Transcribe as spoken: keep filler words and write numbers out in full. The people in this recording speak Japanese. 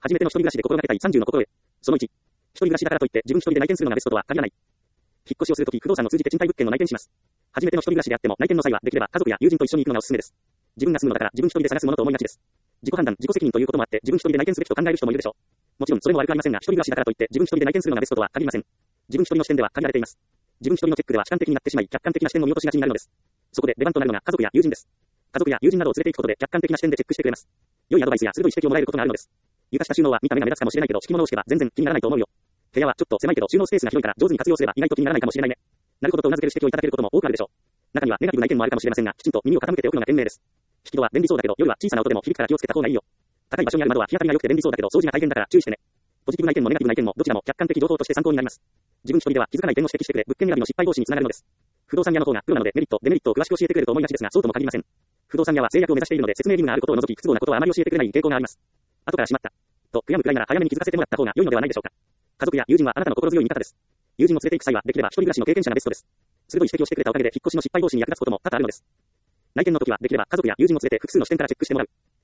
初めての一人暮らしで心がけたいさんじゅうの心得。そのいち。一人暮らしだからといって自分一人で内見するのがベストとは限らない。引っ越しをするとき、不動産を通じて賃貸物件の内見します。初めての一人暮らしであっても内見の際はできれば家族や友人と一緒に行くのがおすすめです。自分が住むのだから自分一人で探すものと思いがちです。自己判断、自己責任ということもあって自分一人で内見すべきと考える人もいるでしょう。もちろんそれも悪くありませんが、一人暮らしだからといって自分一人で内見するのがベストとは限りません。自分一人の視点では限られています。自分一人のチェックでは主観的になってしまい、客観的な視点を見落としがちになるのです。そこで出番となるのが家族や友人です。家族や友人などを連れて行くことで客観的な視点でチェックしてくれます。良いアドバイスや鋭い指摘をもらえることがあるのです。床下収納は見た目が目立つかもしれないけど、敷物を敷けば全然気にならないと思うよ。部屋はちょっと狭いけど収納スペースが広いから上手に活用すれば意外と気にならないかもしれないね。なるほどと頷ける指摘をいただけることも多くあるでしょう。中にはネガティブな意見もあるかもしれませんが、きちんと耳を傾けておくのが賢明です。引き戸は便利そうだけど、夜は小さな音でも響くから気をつけた方がいいよ。高い場所にある窓は日当たりが良くて便利そうだけど、掃除が大変だから注意してね。ポジティブな意見もネガティブな意見もどちらも客観的情報として参考になります。自分一人では気づかない点を指摘してくれ、物件選びの失敗防止につながるのです。不動産屋の方がプロなのでメリット、デメリットを詳しく教えてくれると思いがちですが、そうとも限りません。不動産屋は制約を目指しているので説明義務があることを除き不都合なことはあまり教えてくれない傾向があります。後からしまった。と悔やむくらいなら早めに気づかせてもらった方が良いのではないでしょうか。家族や友人はあなたの心強い味方です。友人を連れて行く際はできれば一人暮らしの経験者がベストです。鋭い指摘をしてくれたおかげで引っ越しの失敗防止に役立つことも多々あるのです。内見の時はできれば家族や友人を連れて複数の視点からチェックしてもらう。